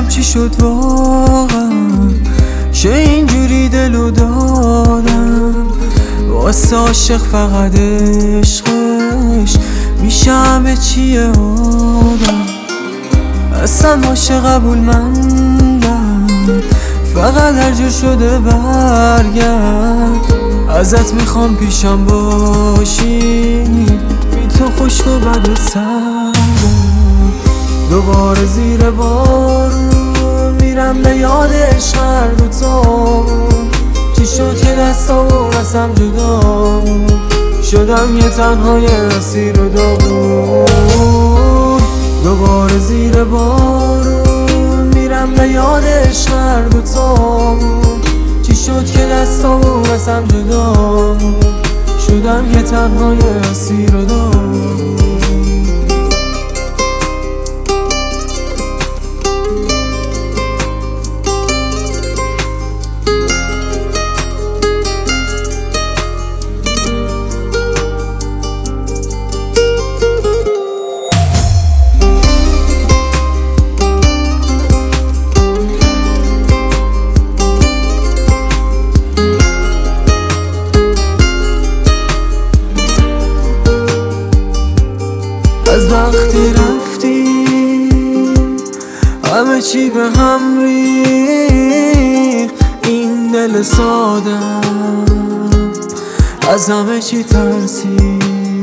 نمیدونم چی شد واقعا، چه اینجوری دلو دادم واسه عاشق، فقط عشقش میشه همه چیه آدم. اصلا عاشق قبول مندم، فقط هر جور شده برگرد. ازت میخوام پیشم باشی، بی تو خشک و بد و سردم. دوباره زیر بارون میرم به یاد عشق هر دوتامون. چی شد که دستامون ازم جدا شدم، یه تنهای اسیر و داغون. دوباره زیر بارون میرم به یاد عشق هر دوتامون. چی شد که دستامون ازم جدا شدم، یه تنهای اسیر و داغون. از وقتی رفتی همه چی به هم ریخت، این دل سادم از همه چی ترسید.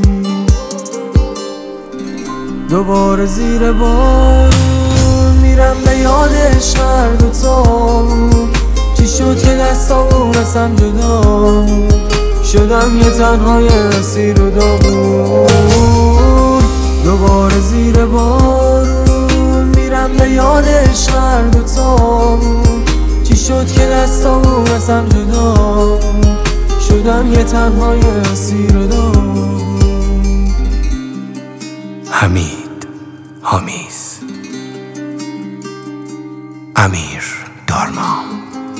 دوباره زیر بارون میرم به یاد عشق هر دوتامون. چی شد که دستامون ازم جدا شدم، یه تنهای اسیر و داغون. دوباره زیر بارون میرم به یاد عشق هر دوتامون. چی شد که دستامون ازم جدا شدم، یه تنهای اسیر و داغون. حمید هامیز، امیر دارما،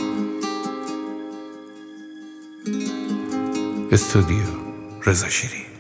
استودیو رضا شیری.